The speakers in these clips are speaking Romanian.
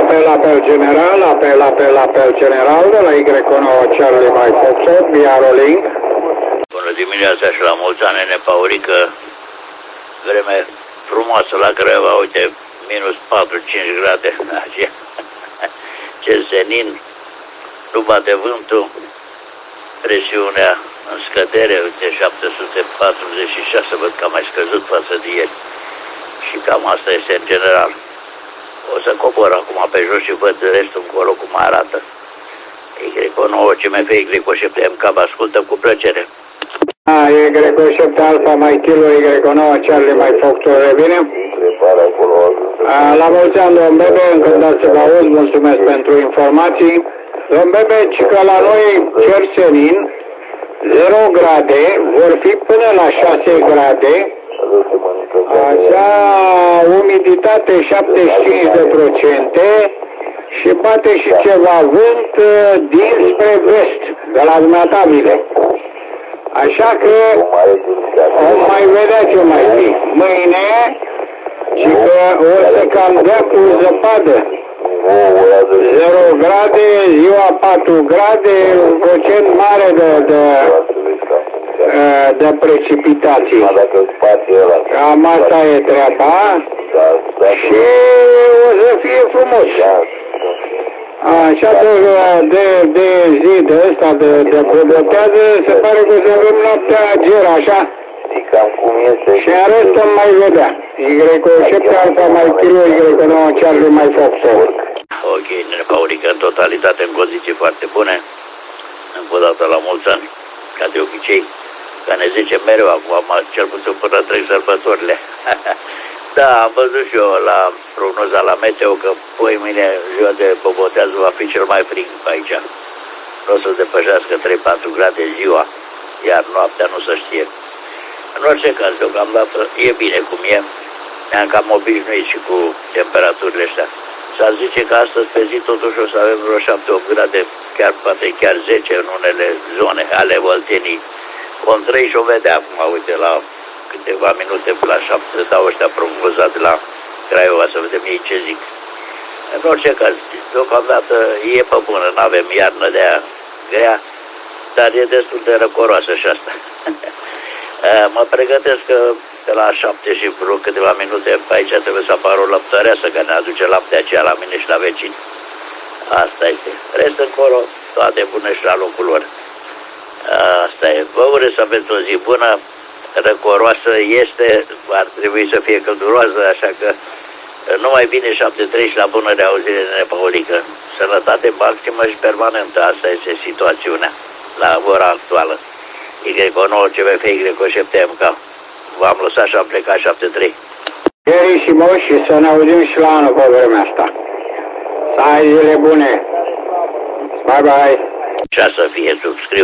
apel general, apel general de la Y9 Charlie Mike Foxtrot, via Rolling. Bună dimineața și la mulți ani, Nepaurică. Vreme frumoasă la Craiova, uite, minus 4-5 grade. Ce senin, nu bate vântul, presiunea în scădere, uite, 746, văd că a mai scăzut față de ieri. Și cam asta este în general. O să cobor acum pe jos și văd restul încolo cum arată. Y9, CMF, Y7, MK, vă ascultă cu plăcere. Y7 Alpha, Mike Kilo, Y9 Charlie, Mike Foxtrot, revine. La mulți ani, domn Bebe, încă dați să vă aud, mulțumesc pentru informații. Domn Bebe, că la noi cer senin, 0 grade, vor fi până la 6 grade, așa, umiditate 75% și bate și ceva vânt dinspre vest, de la dumneatabile. Așa că o mai vedea ce mai zi. Mâine, și că o să cam dea cu zăpadă. 0 grade, ziua 4 grade, un procent mare de precipitații. Cam asta e treaba și o să fie frumos. Așa de zi de ăsta, de bobotează, se pare că o să avem noaptea ger, așa? Cam cum este. Și în rest o mai vedea. Y7 Alpha, Mike Kilo, Y9 Charlie, Mike Foxtrot. Ok, Nepaurică, în totalitate, în condiții foarte bune. Încă o dată la mulți ani, ca de obicei, că ne zice mereu acum, cel puțin până trec sărbătorile. Da, am văzut și eu la prognoza la meteo că mâine ziua de bobotează va fi cel mai frig aici. Nu o să depășească 3-4 grade ziua, iar noaptea nu se știe. În orice caz, deocamdată e bine cum e. Ne-am cam obișnuit și cu temperaturile astea. S-ar zice că astăzi pe zi totuși o să avem vreo 7-8 grade, poate chiar 10 în unele zone ale Oltenii. Contrei și o vedea acum, uite, la câteva minute la 7, dau ăștia prognozat de la Craiova, să vedem ei ce zic. În orice caz, deocamdată e pe bună, n-avem iarnă de aia grea, dar e destul de răcoroasă și asta. Mă pregătesc că de la 7 și vreo câteva minute pe aici trebuie să apară o lăptăreasă care ne aduce laptea aceea la mine și la vecini. Asta este. Rest încolo, toate bune și la locul lor. Asta e. Vă urez să aveți o zi bună, răcoroasă este, ar trebui să fie călduroasă, așa că numai bine 7-3 și la bună reauzire de Nepaurică. Sănătate maximă și permanentă, asta este situațiunea la ora actuală. Y9, CMF, Y7, MK. V-am lăsat și am plecat 7-3. Gerissimo și să ne auzim și la anul pe vremea asta. Să ai zile bune. Bye bye. Și să fie, subscriu.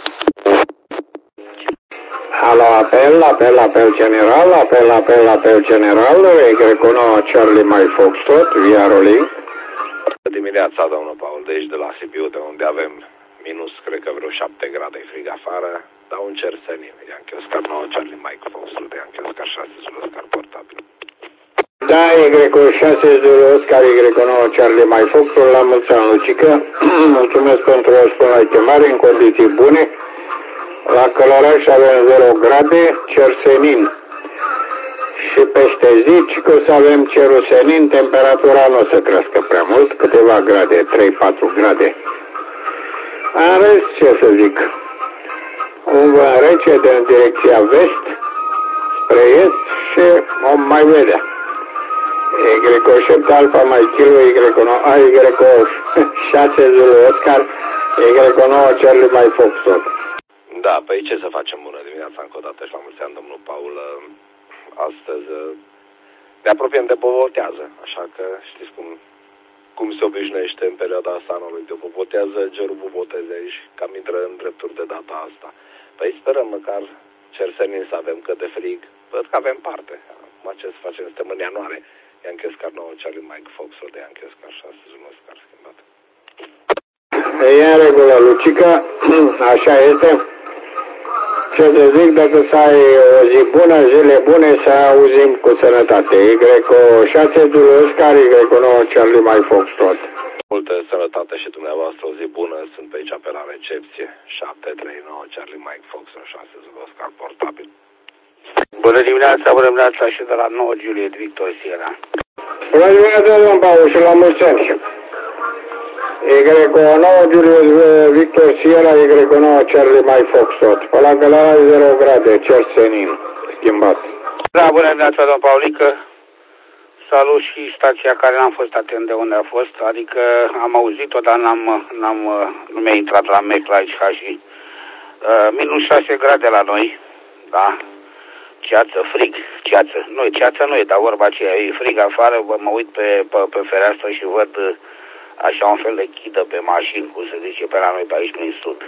Alo, apel general, apel general, Y9 Charlie, Mike Foxtrot, via Rolling. Dimineața, domnul Paul, de aici de la Sibiu, de unde avem minus, cred că vreo 7 grade frig afară, dar un cer senin. Yankee Oscar 9 Charlie, Mike Foxtrot, Yankee Oscar 6 Zulu Oscar portabil. Da, Y6 Zulu Oscar, Y9 Charlie, Mike Foxtrot, la mulți ani, Lucică. Mulțumesc pentru răspunsul chemare, în condiții bune. La Călăraș avem 0 grade, cer senin. Și peste zi, că o să avem cerul senin, temperatura nu o să crească prea mult, câteva grade, 3-4 grade. În rest, ce să zic, un vânt rece în direcția vest, spre est și o mai vedea. Y7 Alpha, Mike Kilo, Y6 Zulu Oscar, Y9 Charlie, Mike Foxtrot. Da, păi ce să facem? Bună dimineața încă o dată și la mulți ani, domnul Paul. Astăzi ne apropiem de bobotează, așa că știți cum se obișnuiește în perioada asta anului de bobotează, gerul boboteze aici, cam intră în drepturi de data asta. Păi sperăm măcar cer senin să avem cât de frig, văd că avem parte. Acum ce să facem? Suntem în ianuarie. Yankee Oscar 9 Charlie, Mike Foxtrot, de Yankee Oscar 6 Zulu Oscar schimbat. E în regulă, Lucică, așa este. ce să zic, decât să ai o zi bună, zile bune, să auzim cu sănătate. Y6 Zulu Oscar, Y9 Charlie Mike Foxtrot. Multă sănătate și dumneavoastră, o zi bună. Sunt pe aici pe la recepție. 739 Charlie Mike Foxtrot, 6 Zulu Oscar portabil. Bună dimineața și de la 9 Juliet Victor Sierra. Bună dimineața, domn Paul, și la mulți ani. Y9 Juliet Victor Sierra, Y9 Charlie Mike Foxtrot. Pe la Călara 0 grade, cer senin, schimbat. Da, bună dimineața, domn Paulică. Salut și stația care n-am fost atent de unde a fost, adică am auzit-o, dar nu mi-a intrat la mec la aici și minus 6 grade la noi, da, ceață, frig, ceață, ceață nu e, dar vorba aceea, e frig afară, mă uit pe fereastră și văd așa un fel de chidă pe mașini, cum se zice pe la noi pe aici prin sud.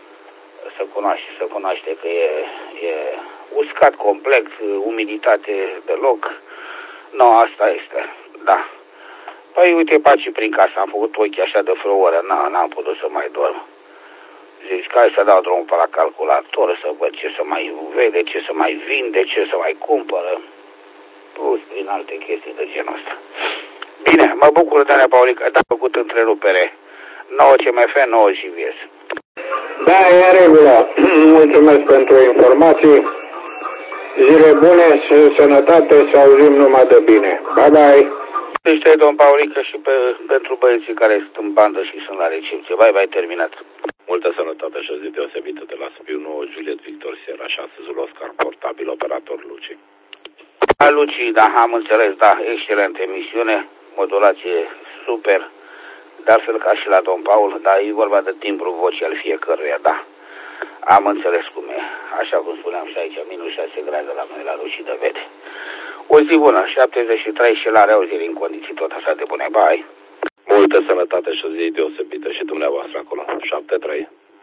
Se cunoaște că e uscat complet, umiditate deloc. Nu, asta este, da. Păi uite, paci prin casă, am făcut ochii așa de vreo oră, n-am putut să mai dorm. Zici, hai să dau drumul pe la calculator, să văd ce să mai vede, ce să mai vinde, ce să mai cumpără. Plus prin alte chestii de genul ăsta. Bine, mă bucur, Dane Paulică, că a făcut întrerupere. 9 CMF, 9 JVS. Da, e în regulă. Mulțumesc pentru informații. Zile bune, sănătate, să auzim numai de bine. Bye-bye! Deci, domn Paulică, și pentru băieții care sunt în bandă și sunt la recepție. Bye-bye, terminat. Multă sănătate și o zi deosebită de la Sibiu 9 Juliet Victor Sierra 6 Zulu Oscar portabil, operator Luci. Luci, da, am înțeles, da, excelentă emisiune, modulație super, de altfel ca și la domn Paul, dar e vorba de timbru vocii al fiecăruia, da. Am înțeles cum e, așa cum spuneam și aici, minus 6 grade la noi la Luci de vede. O zi bună, 73 și la reauzire în condiții tot așa de bune, bye. Multă sănătate și o zi deosebită și dumneavoastră acolo, 73.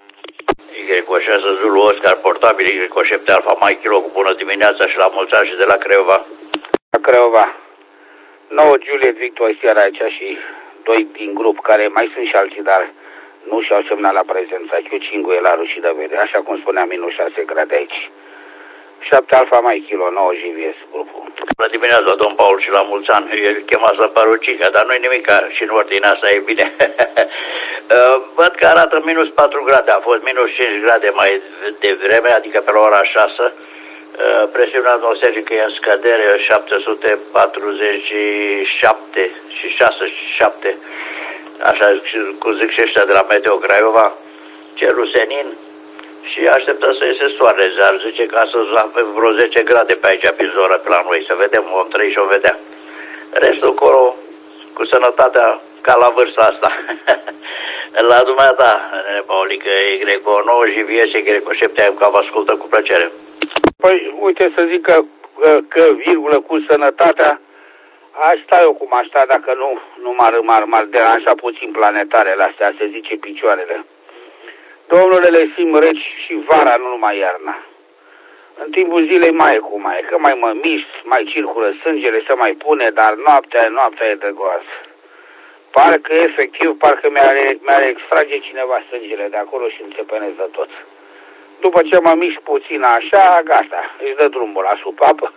Y6 Zulu Oscar portabil, Y7 Alfa Mike Kilo cu bună dimineața și la mulți ani și de la Craiova. La Craiova. 9 Juliet Victor Sierra aici și doi din grup, care mai sunt și alții, dar nu și-au semnat la prezența. Chiucingu e la Rușii de Vede, așa cum spuneam, minus 6 grade aici. 7 Alfa Mike Kilo, 9 JVS grupul. Bună dimineața, domn Paul, și la mulți ani. El chema să Parucica, dar nu-i nimic, și în ordinea asta e bine. Văd că arată minus 4 grade, a fost minus 5 grade mai devreme, adică pe la ora 6. Presiunea atmosferică e în scădere, 747 și 67. Așa cum zic și ăștia de la Meteo Craiova, cerul senin. Și așteptăm să iese soare, ar zice că astăzi avem vreo 10 grade pe aici, pe zona, pe la noi, să vedem, vom trăi și o vedea. Restul acolo, cu sănătatea, ca la vârsta asta. La dumneata, nene Paulică, Y9, JVS, Y7, că vă ascultă cu plăcere. Păi, uite să zic că virgulă, cu sănătatea, aș sta eu cum aș sta, dacă nu m-ar deranja puțin planetarele astea, se zice picioarele. Domnule, le simt reci și vara, nu numai iarna. În timpul zilei mai e cum mai e, că mai mă mișc, mai circulă sângele, se mai pune, dar noaptea e de groază. Parcă efectiv, mi-ar extrage cineva sângele de acolo și înțepenez de tot. După ce mă mișc puțin așa, gata, își dă drumul la supapă,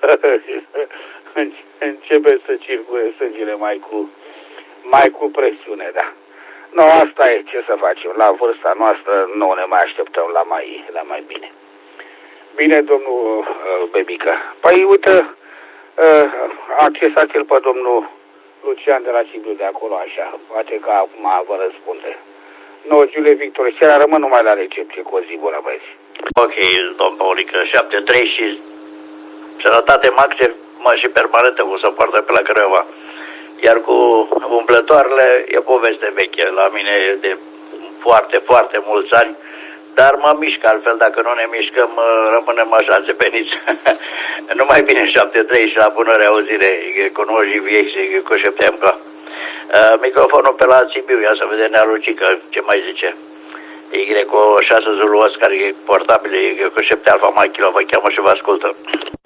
începe să circule sângele mai cu presiune, da. Nu, asta e, ce să facem, la vârsta noastră nu ne mai așteptăm la mai bine. Bine, domnul Bebica. Păi, uite, accesați-l pe domnul Lucian de la Sibiu de acolo, așa, poate că acum vă răspunde. 9 Juliet Victor Sierra, rămân numai la recepție, cu o zi bună, băieți. Ok, domn Paulică, 73 și sănătate maximă și permanentă cu să poartă pe la Craiova. Iar cu umblătoarele e poveste veche, la mine e de foarte, foarte mulți ani, dar mă mișc, altfel dacă nu ne mișcăm, rămânem așa înțepeniți. Numai bine, 73 și la bună reauzire, cu 9 JVX, cu 7 MK. Microfonul pe la Sibiu, ia să vedem Nea Lucică, ce mai zice. Y6 Zulu Oscar, e portabil, cu 7 Alfa Mike Kilo, vă cheamă și vă ascultă.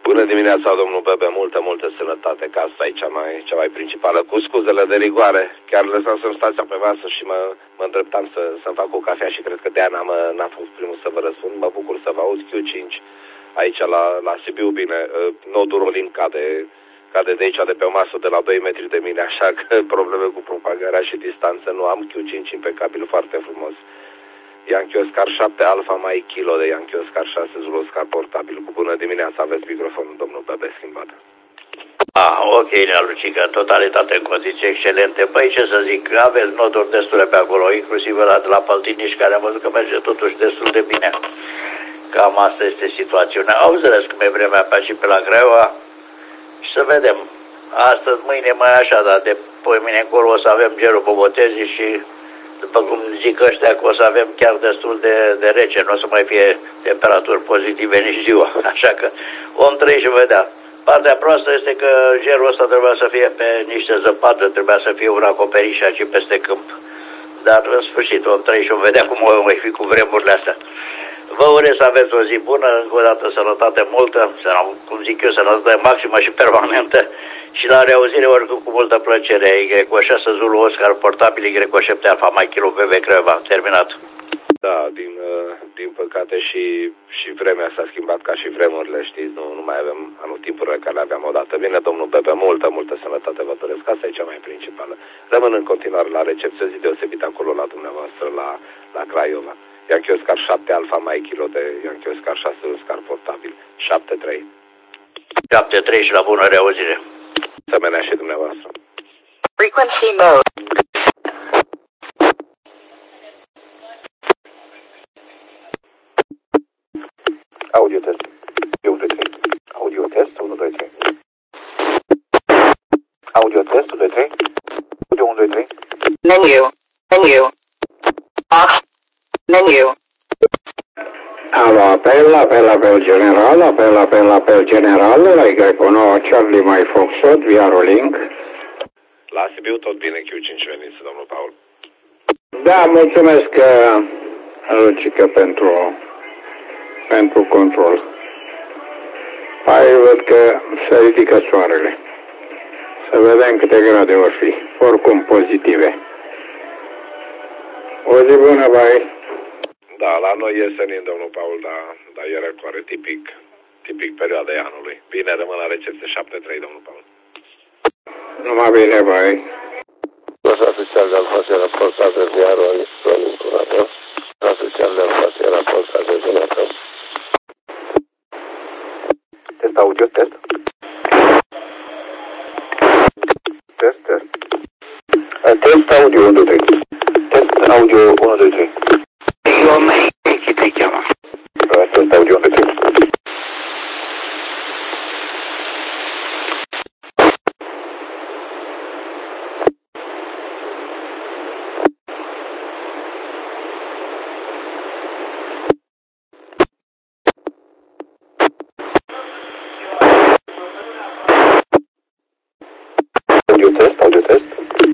Bună dimineața, domnul Bebe, multă sănătate, că asta e cea mai principală. Cu scuzele de rigoare, chiar lăsasem stația pe masă și mă îndreptam să-mi fac o cafea și cred că de-aia n-am fost primul să vă răspund. Mă bucur să vă aud. Q5 aici la Sibiu, bine, nodul Rolin cade de aici, de pe o masă de la 2 metri de mine, așa că probleme cu propagarea și distanță nu am. Q5 impecabil, foarte frumos. Yankee Oscar 7 Alfa mai kilo de Yankee Oscar 6 Zulu Oscar portabil. Cu bună dimineața, aveți microfonul, domnul Bebe, schimbat. Ok, Nea Lucica, în totalitate, în condiții excelente. Păi ce să zic, aveți noduri destule pe acolo, inclusiv ăla de la Păltiniș, care am văzut că merge totuși destul de bine. Cam asta este situația. Au înțeles cum e vremea pe și pe la Craiova și să vedem. Astăzi, mâine mai așa, dar de mâine încolo o să avem gerul Bobotezii și după cum zic ăștia că o să avem chiar destul de rece, nu o să mai fie temperaturi pozitive nici ziua, așa că om trăi și vedea. Partea proastă este că gerul ăsta trebuia să fie pe niște zăpadă, trebuia să fie un acoperiș aici peste câmp. Dar în sfârșit om trăi și vom vedea cum o mai fi cu vremurile astea. Vă urez să aveți o zi bună, încă o dată sănătate multă, cum zic eu, sănătate maximă și permanentă și la reauzire oricum cu multă plăcere. Y6 Zulu Oscar portabil, Y7 Alfa mai kilo BB Craiova. Terminat. Da, din păcate și vremea s-a schimbat ca și vremurile, știți, nu mai avem anotimpurile care le aveam odată. Bine, domnul Bebe, multă sănătate vă doresc, asta e cea mai principală. Rămân în continuare la recepție, zi deosebit acolo la dumneavoastră, la Craiova. Yankee Oscar 7 Alfa mai kilo de Yankee Oscar 6 Oscar portabil. 7-3. 7-3 și la bună reauzire. Asemenea și dumneavoastră. Frequency mode. Audio test. 1, 2, 3. Audio test 1, 2, 3. Audio test 1, 2, 3. Audio 1, 2, 3. Menu. Box. Menu. Alo, apel general, apel general, la Y9, Charlie mai Foxtrot, via Rolling. La Sibiu tot bine, Q5 veniți, domnul Paul. Da, mulțumesc, Lucica, pentru control. Hai, văd că se ridică soarele. Să vedem câte grade vor fi, oricum pozitive. O zi bună, bye. Da, la noi e senin, domnul Paul, dar e răcoare, tipic perioadei anului. Bine, rămân la recepție 7-3, domnul Paul. Numai bine, bye. Cosa social de alfa se raportează via Rolling Curată. Cosa social de alfa se raportează Zunătă. Test audio, test. Test audio 1, 2, 3. Test audio 1, 2, 3.